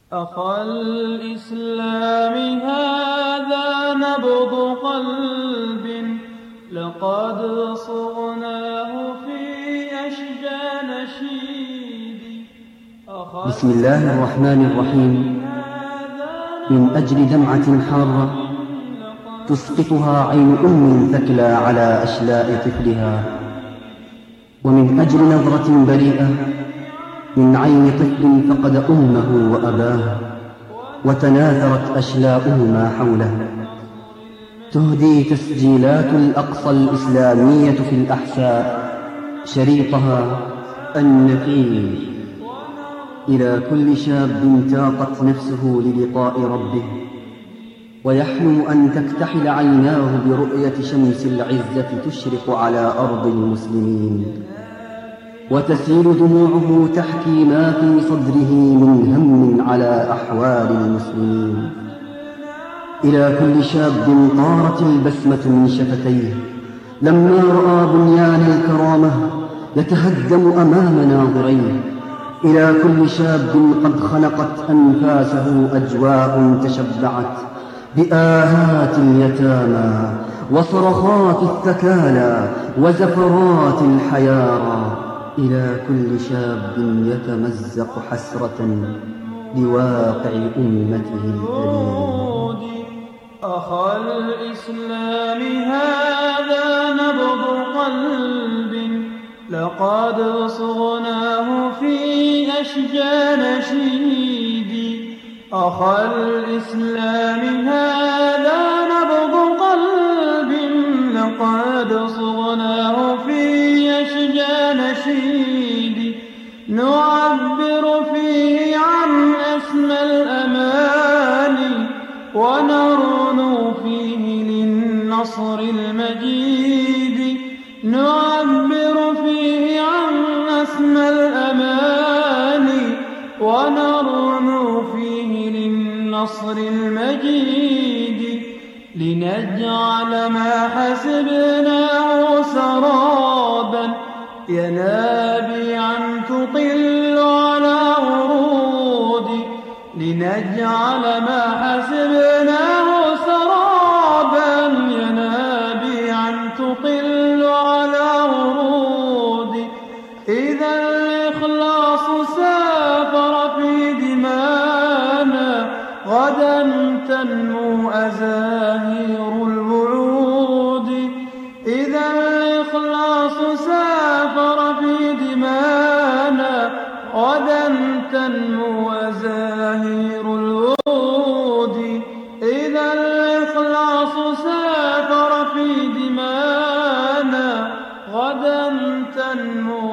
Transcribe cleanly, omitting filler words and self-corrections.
أخا الإسلام هذا نبض قلب لقد صغناه في أشجى نشيد. بسم الله الرحمن الرحيم. من أجل دمعة حارة تسقطها عين ثكلى على أشلاء طفلها، ومن أجل نظرة بريئة من عين طفل فقد أمه وأباه وتناثرت أشلاؤه ما حوله، تهدي تسجيلات الأقصى الإسلامية في الأحساء شريطها النفير إلى كل شاب تاقت نفسه للقاء ربه ويحلم أن تكتحل عيناه برؤية شمس العزة تشرق على أرض المسلمين، وتسيل دموعه تحكي ما في صدره من هم على أحوال المسلمين. إلى كل شاب طارت البسمة من شفتيه لما رأى بنيان الكرامة يتهدم أمام ناظريه. إلى كل شاب قد خنقت أنفاسه أجواء تشبعت بآهات اليتامى وصرخات الثكالى وزفرات الحيارى. إلى كل شاب يتمزق حسرة لواقع أمته الأليم. أخا الإسلام هذا نبض قلب لقد صغناه في أشجى نشيد. أخا الإسلام هذا نبض قلب لقد صغناه في أشجى نشيد. نعبر فيه عن أسمى الأماني ونرنو فيه للنصر المجيد. نعبر فيه عن أسمى الأماني ونرنو فيه للنصر المجيد. لنجعل ما حسبناه سرابا ينابيعا تطل على ورود. لنجعل ما حسبناه سرابا ينابيعا تطل على ورود. إذا الإخلاص سافر في دمانا غدا تنمو أزاهير الوعود. إذا الإخلاص سافر في دمانا غدا تنمو أزاهير الوعود. إذا الإخلاص سافر في دمانا غدا تنمو